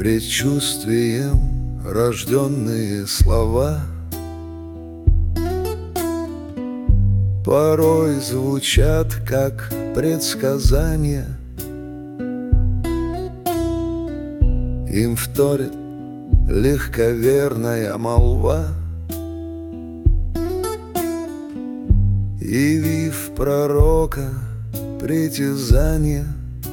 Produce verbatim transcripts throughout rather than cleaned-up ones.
Предчувствием рожденные слова порой звучат как предсказания. Им вторит легковерная молва, явив пророка притязания.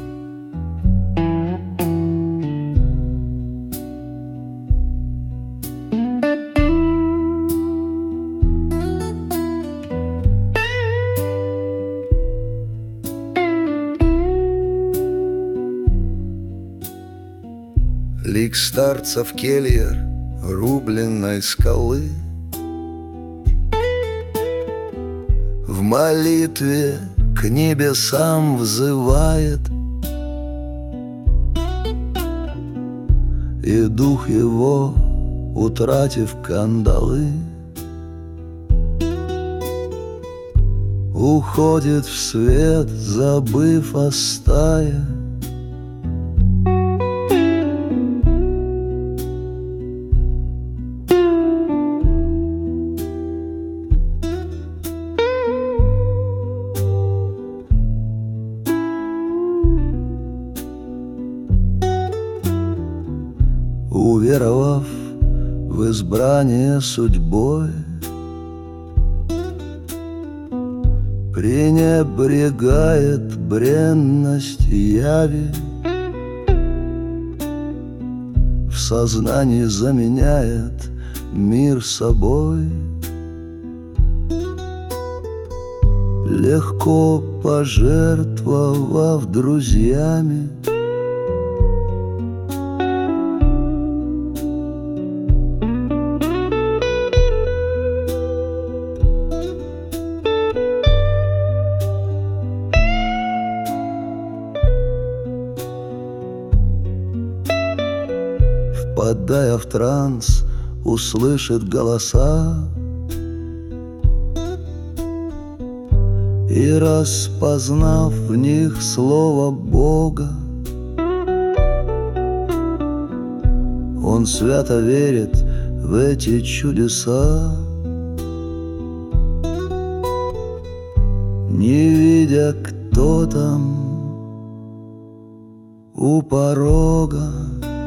Лик старца в кельях рубленной скалы в молитве к небесам взывает, и дух его, утратив кандалы, уходит в свет, забыв о стае. Уверовав в избрание судьбой, пренебрегает бренность яви, в сознании заменяет мир собой, легко пожертвовав друзьями. Впадая в транс, услышит голоса и, распознав в них слово Бога, он свято верит в эти чудеса, не видя, кто там у порога.